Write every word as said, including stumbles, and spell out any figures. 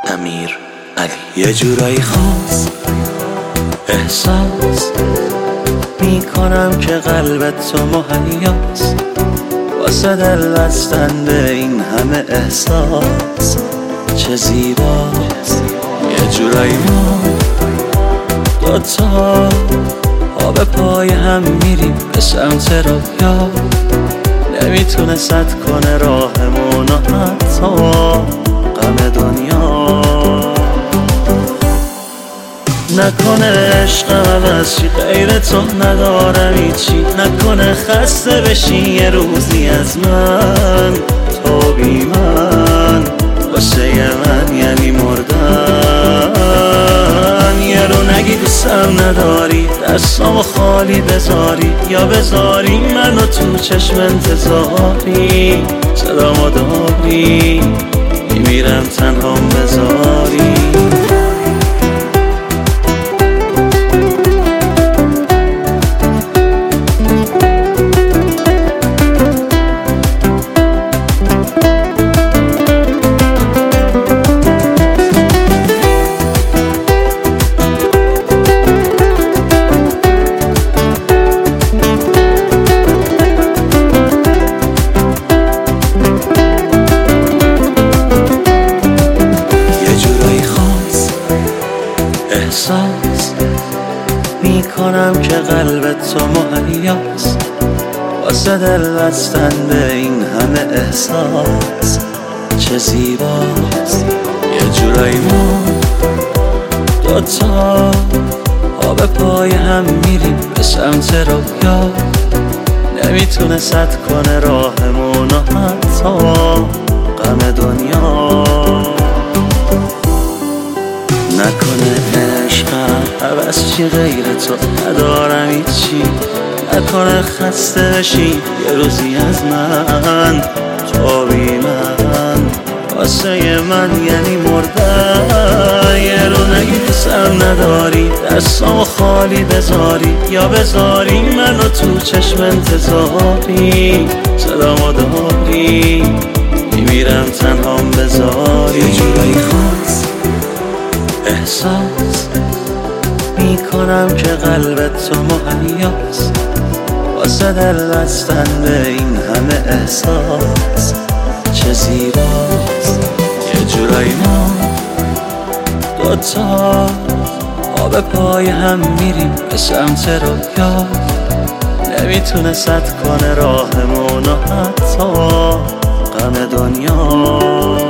امیر علی. یه جورایی خاص احساس میکنم که قلبت تو مهیاست واسه دل بستن به این همه احساس. چه زیباست یه جورایی ما دوتا پا به پای هم میریم به سمت رویا، نمیتونه سد کنه راهمون و حتی غم دنیا. نکنه عشقم عوض چی غیر تو ندارم هیچی، نکنه خسته بشی یه روزی از من. تو بی من واسه من یعنی مردن. یه رو نگی دوستم نداری، دستامو خالی بذاری یا بذاری منو تو چشم انتظاری. صدامو داری میمیرم تنهام بذاری. احساس میکنم که قلبت تو مهیاست واسه دل بستن به این همه احساس. چه زیباست یه جورایی ما دوتا پا به پای هم میریم به سمت رویا، نمیتونه سد کنه راهمون و حتی غم دنیا. نکنه عشقم عوض چی غیر تو ندارم هیچی، نکنه خسته بشی یه روزی از من. تو بی من واسه من یعنی مردن. یه رو نگی دوستم نداری، دستامو خالی بذاری یا بذاری منو تو چشم انتظاری. صدامو داری میمیرم تنهام بذاری. یه جورایی خاص احساس میکنم که قلبت تو مهیاست واسه دل بستن به این همه احساس. چه زیباست یه جورایی ما دوتا پا به پای هم میریم به سمت رویا، نمیتونه سد کنه راهمون و حتی غم دنیا.